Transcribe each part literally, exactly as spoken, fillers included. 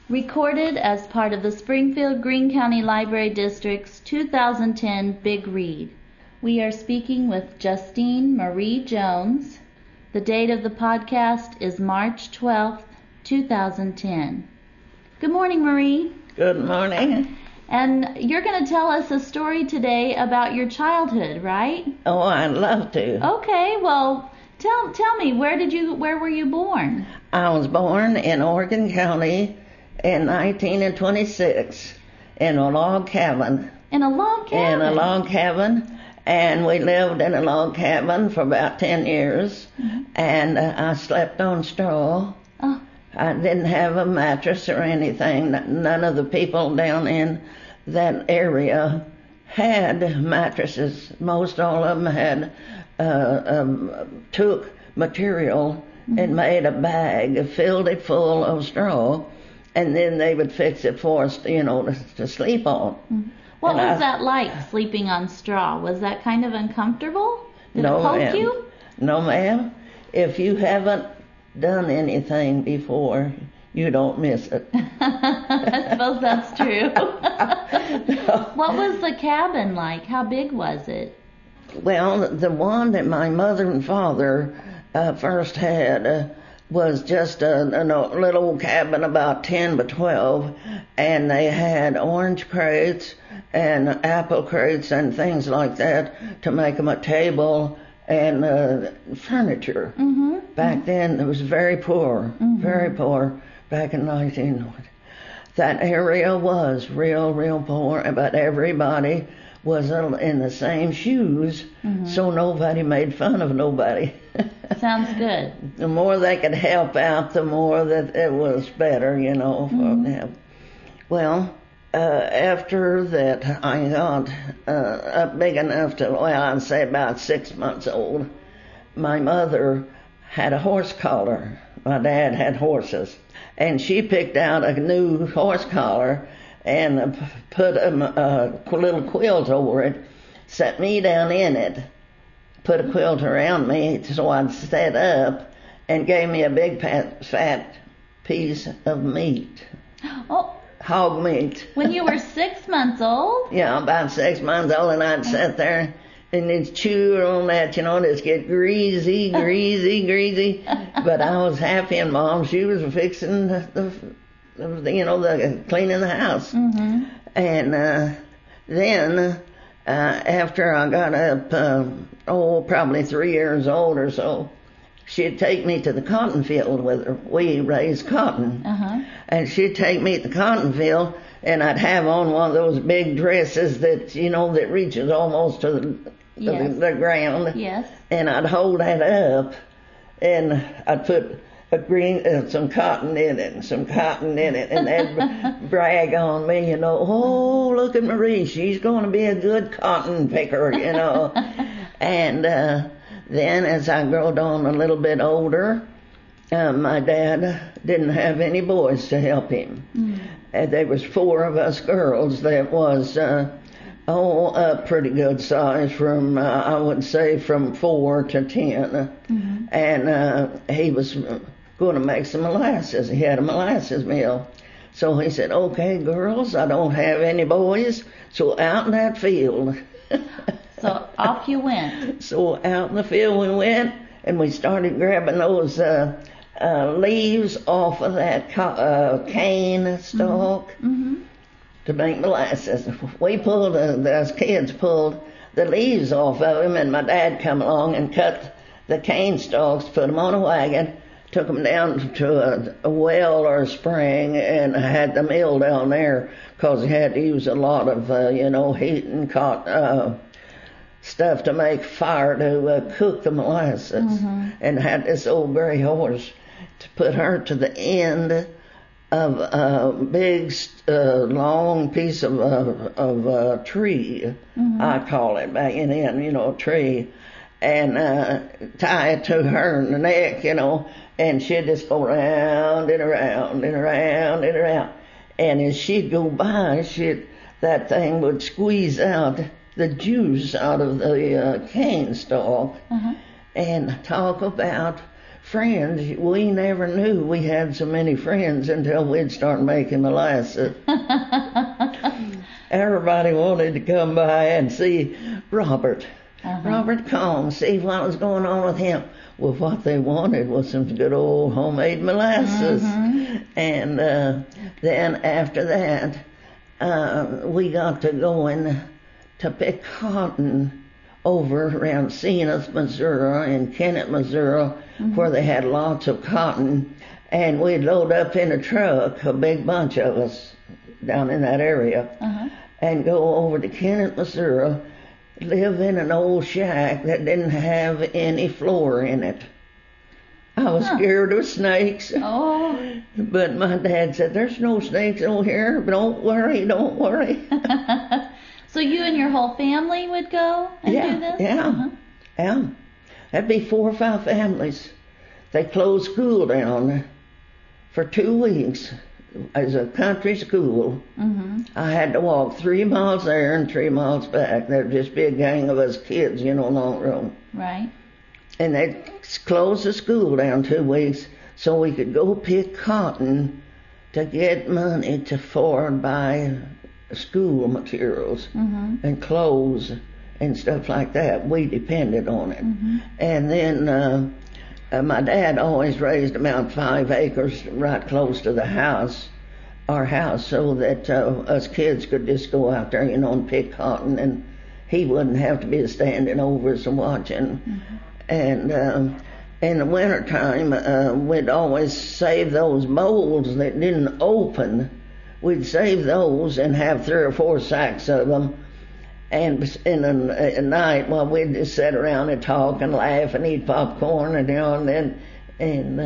Recorded as part of the Springfield-Greene County Library District's two thousand ten Big Read. We are speaking with Justine Marie Jones. The date of the podcast is March twelfth, two thousand ten. Good morning, Marie. Good morning. And you're going to tell us a story today about your childhood, right? Oh, I'd love to. Okay, well, tell tell me, where did you where were you born? I was born in Oregon County in nineteen twenty-six in a log cabin. In a log cabin? In a log cabin, and we lived in a log cabin for about ten years, mm-hmm. and uh, I slept on straw. Oh. I didn't have a mattress or anything. None of the people down in that area had mattresses. Most all of them had uh, um, took material mm-hmm. and made a bag, filled it full of straw, and then they would fix it for us, you know, to, to sleep on. Mm-hmm. What and was I, that like, sleeping on straw? Was that kind of uncomfortable? Did no, it poke ma'am. you? No, ma'am. If you haven't done anything before, you don't miss it. I suppose that's true. What was the cabin like? How big was it? Well, the one that my mother and father uh, first had uh, was just a, a little cabin about ten by twelve, and they had orange crates and apple crates and things like that to make them a table and uh, furniture. Mm-hmm. Back mm-hmm. then, it was very poor, mm-hmm. very poor, back in nineteen. That area was real, real poor, but everybody was in the same shoes, mm-hmm. so nobody made fun of nobody. Sounds good. The more they could help out, the more that it was better, you know, for mm-hmm. them. Well, uh, after that, I got uh, up big enough to, well, I'd say about six months old. My mother had a horse collar. My dad had horses. And she picked out a new horse collar and put a, a little quilt over it, set me down in it, put a quilt around me so I'd sit up, and gave me a big fat, fat piece of meat. Oh. Hog meat. When you were six months old? Yeah, about six months old, and I'd sit there and just chew on that, you know, just get greasy, greasy, greasy. But I was happy, and Mom, she was fixing the, the you know, the cleaning the house. Mm-hmm. And uh, then uh, after I got up, uh, oh, probably three years old or so, she'd take me to the cotton field with her. We raised cotton. Uh-huh. And she'd take me to the cotton field, and I'd have on one of those big dresses that, you know, that reaches almost to the, yes. the, the ground. Yes. And I'd hold that up, and I'd put a green, uh, some cotton in it, and some cotton in it, and they'd brag on me, you know, oh, look at Marie, she's going to be a good cotton picker, you know. And uh, then as I growed on a little bit older, uh, my dad didn't have any boys to help him. Mm. And there was four of us girls that was, uh, oh, a pretty good size from, uh, I would say, from four to ten. Mm-hmm. And uh, he was going to make some molasses. He had a molasses mill. So he said, okay, girls, I don't have any boys, so out in that field. So off you went. So out in the field we went, and we started grabbing those uh, uh, leaves off of that co- uh, cane stalk mm-hmm. to make molasses. We pulled, uh, those kids pulled the leaves off of them, and my dad come along and cut the cane stalks, put them on a wagon, took them down to a, a well or a spring, and had the mill down there because he had to use a lot of, uh, you know, heat and cotton. Uh, stuff to make fire to uh, cook the molasses, mm-hmm. and had this old gray horse to put her to the end of a big, uh, long piece of uh, of uh, tree, mm-hmm. I call it back in the end, you know, a tree, and uh, tie it to her in the neck, you know, and she'd just go round and around and around and around, and as she'd go by, she'd that thing would squeeze out the juice out of the uh, cane stalk, uh-huh. and talk about friends, we never knew we had so many friends until we'd start making molasses. Everybody wanted to come by and see Robert. Uh-huh. Robert Combs, see what was going on with him. Well, what they wanted was some good old homemade molasses. Mm-hmm. And uh, then after that, uh, we got to going to pick cotton over around Zenith, Missouri, and Kennett, Missouri, mm-hmm. where they had lots of cotton. And we'd load up in a truck, a big bunch of us down in that area, uh-huh. and go over to Kennett, Missouri, live in an old shack that didn't have any floor in it. I was huh. scared of snakes. Oh. But my dad said, there's no snakes over here. Don't worry, don't worry. So you and your whole family would go and yeah, do this? Yeah, uh-huh. yeah. That'd be four or five families. They closed school down for two weeks as a country school. Mm-hmm. I had to walk three miles there and three miles back. There'd just be a gang of us kids, you know, long road. Right. And they closed the school down two weeks so we could go pick cotton to get money to forward buy school materials mm-hmm. and clothes and stuff like that. We depended on it. Mm-hmm. And then uh, uh, my dad always raised about five acres right close to the house, our house, so that uh, us kids could just go out there, you know, and pick cotton, and he wouldn't have to be standing over us and watching. Mm-hmm. And um, in the wintertime, uh, we'd always save those molds that didn't open. We'd save those and have three or four sacks of them. And in a, a night, well, we'd just sit around and talk and laugh and eat popcorn and you know, and then and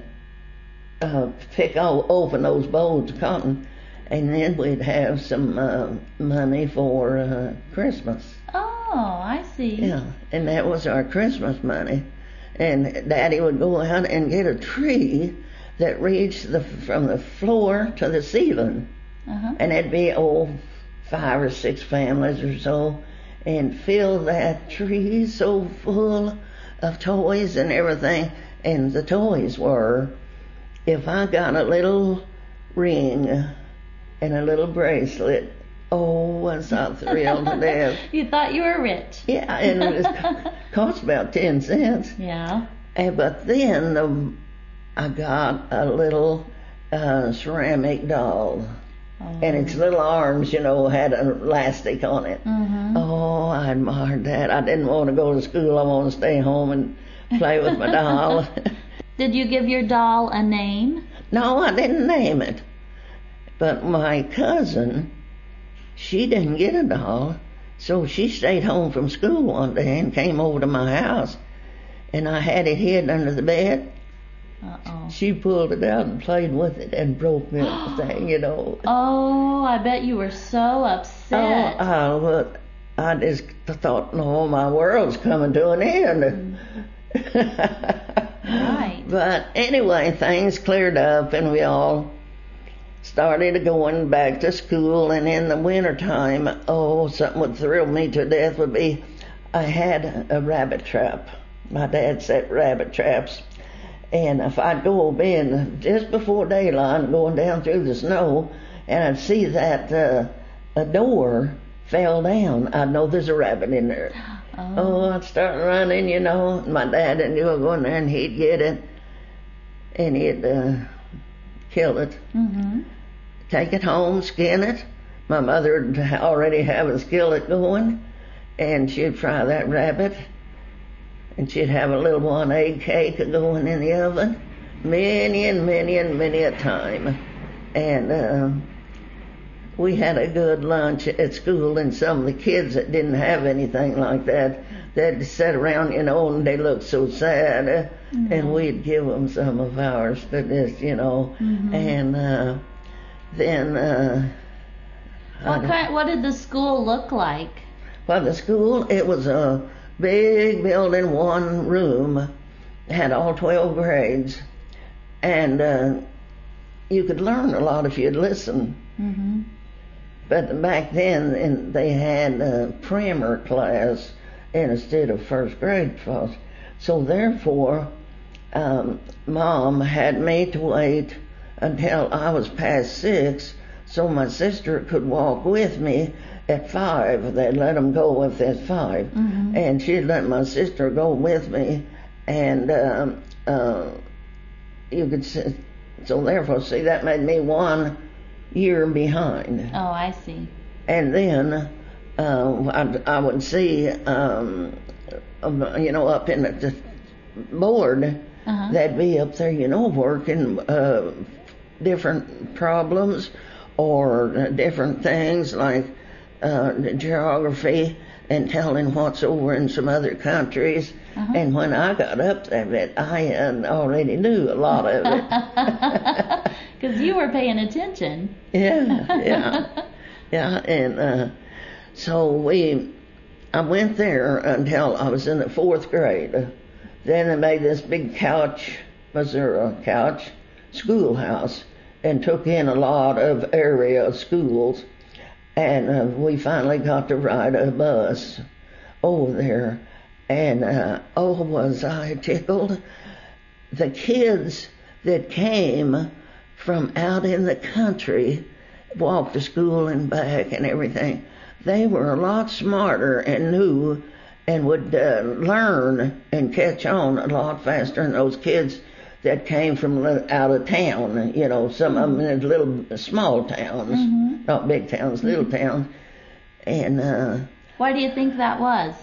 uh, uh, pick all, open those bowls of cotton, and then we'd have some uh, money for uh, Christmas. Oh, I see. Yeah, and that was our Christmas money. And Daddy would go out and get a tree that reached the, from the floor to the ceiling. Uh-huh. And it'd be, oh, five or six families or so, and fill that tree so full of toys and everything. And the toys were, if I got a little ring and a little bracelet, oh, was I thrilled to death. You thought you were rich. Yeah, and it was, cost about ten cents. Yeah. And, but then the, I got a little uh, ceramic doll. Oh. And its little arms, you know, had an elastic on it. Mm-hmm. Oh, I admired that. I didn't want to go to school. I wanted to stay home and play with my doll. Did you give your doll a name? No, I didn't name it. But my cousin, she didn't get a doll, so she stayed home from school one day and came over to my house, and I had it hid under the bed. Uh-oh. She pulled it out and played with it and broke me the thing, you know. Oh, I bet you were so upset. Oh, I, look, I just thought, no, my world's coming to an end. Mm. Right. But anyway, things cleared up and we all started going back to school. And in the wintertime, oh, something would thrill me to death would be, I had a rabbit trap. My dad set rabbit traps. And if I'd go in just before daylight, going down through the snow, and I'd see that uh, a door fell down, I'd know there's a rabbit in there. Oh, oh I'd start running, you know. And my dad and you would go in there, and he'd get it, and he'd uh, kill it, mm-hmm. take it home, skin it. My mother would already have a skillet going, and she'd fry that rabbit. And she'd have a little one egg cake going in the oven many and many and many a time. And uh, we had a good lunch at school, and some of the kids that didn't have anything like that, they'd sit around, you know, and they looked so sad. Uh, mm-hmm. And we'd give them some of ours to this, you know. Mm-hmm. And uh, then... Uh, what, kind, what did the school look like? Well, the school, it was a... big building, one room, had all twelve grades, and uh, you could learn a lot if you'd listen. Mm-hmm. But back then, in, they had a primer class instead of first grade class, so therefore, um, Mom had me to wait until I was past six so my sister could walk with me at five. They'd let them go if at five. Mm-hmm. And she'd let my sister go with me. And um, uh, you could see, so therefore, see, that made me one year behind. Oh, I see. And then uh, I, I would see, um, you know, up in the board, uh-huh. they'd be up there, you know, working uh, different problems or different things like uh, geography and telling what's over in some other countries. Uh-huh. And when I got up there, I uh, already knew a lot of it. Because you were paying attention. Yeah, yeah, yeah. And uh, so we, I went there until I was in the fourth grade. Then they made this big couch, Missouri couch, schoolhouse, and took in a lot of area schools. And uh, we finally got to ride a bus over there. And uh, oh, was I tickled. The kids that came from out in the country, walked to school and back and everything, they were a lot smarter and knew and would uh, learn and catch on a lot faster than those kids that came from out of town, you know, some of them in little small towns, mm-hmm. not big towns, little mm-hmm. towns. And uh, why do you think that was?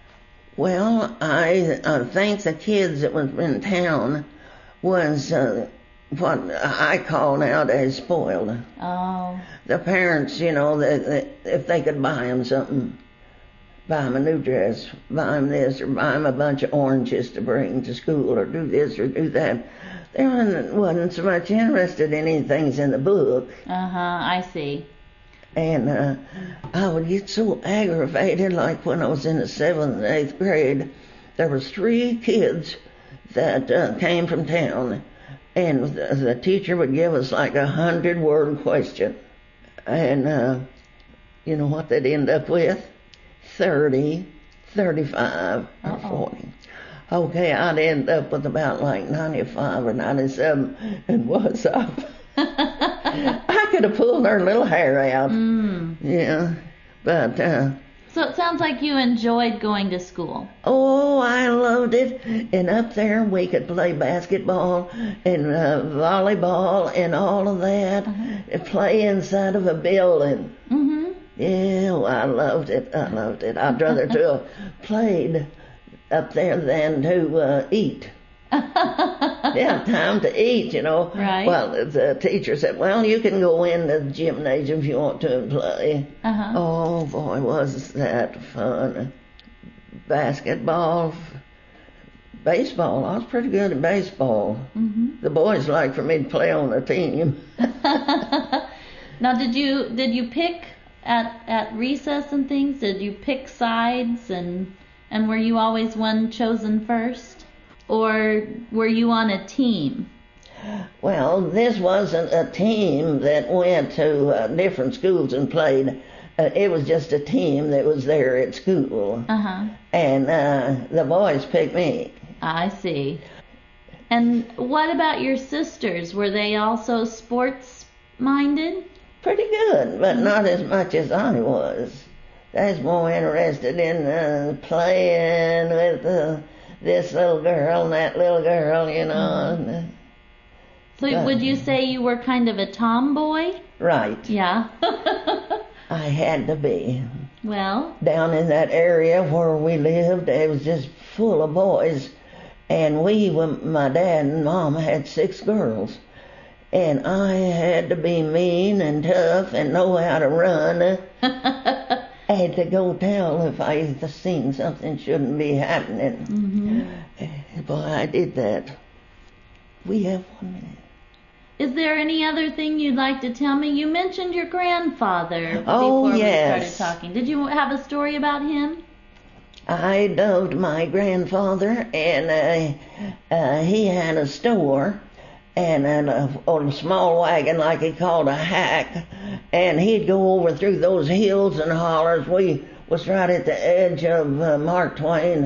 Well, I, I think the kids that was in town was uh, what I call nowadays spoiled. Oh. The parents, you know, they, they, if they could buy them something, buy them a new dress, buy them this, or buy them a bunch of oranges to bring to school, or do this or do that. They wasn't, wasn't so much interested in anything in the book. Uh-huh, I see. And uh, I would get so aggravated, like when I was in the seventh and eighth grade, there was three kids that uh, came from town, and the, the teacher would give us like a hundred-word question. And uh, you know what they'd end up with? thirty, thirty-five, or forty. Okay, I'd end up with about like ninety-five or ninety-seven, and what's up? I could have pulled her little hair out. Mm. Yeah, but... Uh, so it sounds like you enjoyed going to school. Oh, I loved it. And up there we could play basketball and uh, volleyball and all of that. Uh-huh. Play inside of a building. Mm-hmm. Yeah, well, I loved it. I loved it. I'd rather to have played up there than to uh, eat. Yeah, time to eat, you know. Right. Well, the teacher said, well, you can go in the gymnasium if you want to and play. Uh-huh. Oh, boy, was that fun. Basketball, baseball. I was pretty good at baseball. Mm-hmm. The boys liked for me to play on the team. Now, did you did you pick at at recess and things? Did you pick sides, and and were you always one chosen first? Or were you on a team? Well, this wasn't a team that went to uh, different schools and played. Uh, it was just a team that was there at school. Uh-huh. And uh, the boys picked me. I see. And what about your sisters? Were they also sports-minded? Pretty good, but mm-hmm. not as much as I was. I was more interested in uh, playing with... Uh, this little girl and that little girl, you know. Mm-hmm. And, uh, so uh, would you say you were kind of a tomboy? Right. Yeah. I had to be. Well. Down in that area where we lived, it was just full of boys. And we, my dad and mom, had six girls. And I had to be mean and tough and know how to run. I had to go tell if I seen something shouldn't be happening. Mm-hmm. Boy, I did that. We have one minute. Is there any other thing you'd like to tell me? You mentioned your grandfather oh, before yes. we started talking. Did you have a story about him? I loved my grandfather, and uh, uh, he had a store. And a, on a small wagon, like he called a hack, and he'd go over through those hills and hollers. We was right at the edge of uh, Mark Twain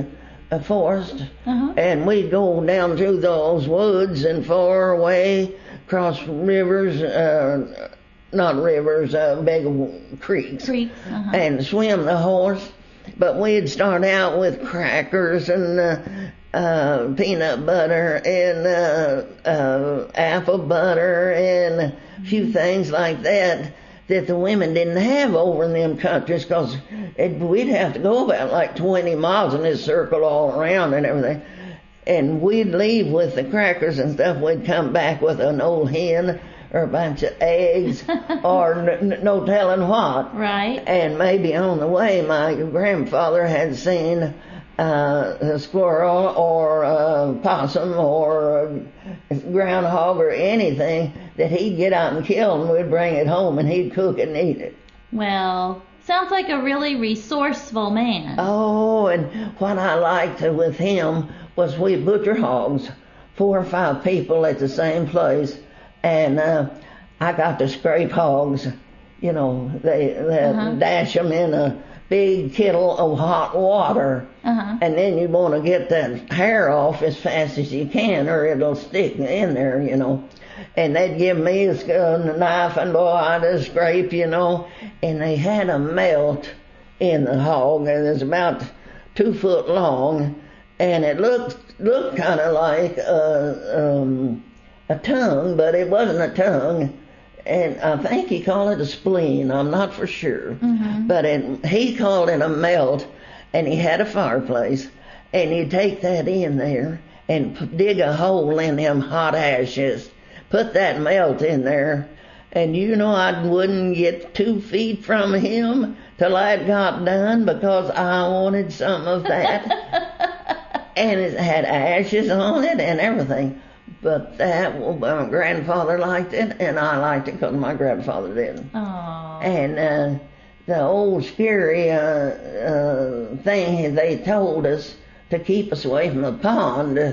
a forest, Uh-huh. and we'd go down through those woods and far away, across rivers, uh, not rivers, uh, big creeks, Creeks. Uh-huh. and swim the horse. But we'd start out with crackers and uh, uh, peanut butter and uh, uh, apple butter and a few things like that that the women didn't have over in them countries, because we'd have to go about like twenty miles in this circle all around and everything. And we'd leave with the crackers and stuff. We'd come back with an old hen or a bunch of eggs or n- no telling what. Right. And maybe on the way my grandfather had seen uh, a squirrel or a possum or a groundhog or anything that he'd get out and kill, and we'd bring it home and he'd cook it and eat it. Well, sounds like a really resourceful man. Oh, and what I liked with him was we butcher hogs, four or five people at the same place, and uh, I got to scrape hogs. You know, they, they Uh-huh. dash them in a big kettle of hot water, Uh-huh. and then you want to get that hair off as fast as you can, or it'll stick in there, you know. And they'd give me a, a knife, and boy, I'd just scrape, you know. And they had a melt in the hog, and it was about two foot long, and it looked looked kind of like a, um, a tongue, but it wasn't a tongue. And I think he called it a spleen. I'm not for sure. Mm-hmm. But it, he called it a melt, and he had a fireplace, and you take that in there and p- dig a hole in them hot ashes, put that melt in there, and you know I wouldn't get two feet from him till I'd got done, because I wanted some of that. And it had ashes on it and everything. But that, well, my grandfather liked it, and I liked it because my grandfather didn't. Aww. And uh, the old scary uh, uh, thing they told us to keep us away from the pond uh,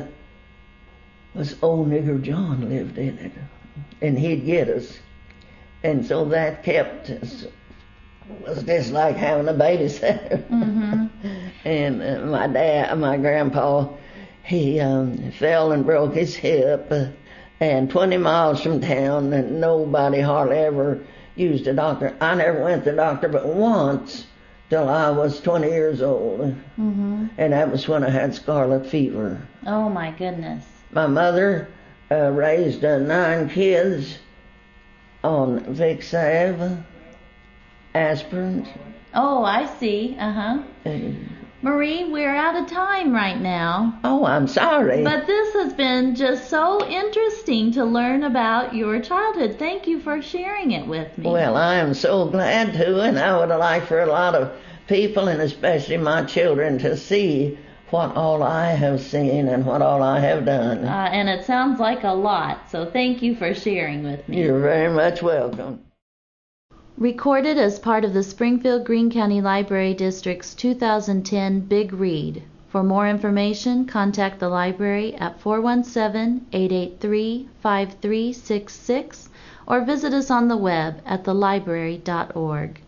was old nigger John lived in it, and he'd get us. And so that kept us. It was just like having a babysitter. Mm-hmm. And uh, my dad, my grandpa, he um, fell and broke his hip, uh, and twenty miles from town, and nobody hardly ever used a doctor. I never went to the doctor but once till I was twenty years old, Mm-hmm. and that was when I had scarlet fever. Oh my goodness. My mother uh, raised uh, nine kids on Vicks Salve, aspirin. Oh, I see. Uh-huh. And, Marie, we're out of time right now. oh, I'm sorry. But this has been just so interesting to learn about your childhood. Thank you for sharing it with me. Well, I am so glad to, and I would like for a lot of people, and especially my children, to see what all I have seen and what all I have done. Uh, and it sounds like a lot, so thank you for sharing with me. You're very much welcome. Recorded as part of the Springfield Greene County Library District's two thousand ten Big Read. For more information, contact the library at four one seven, eight eight three, five three six six or visit us on the web at the library dot org.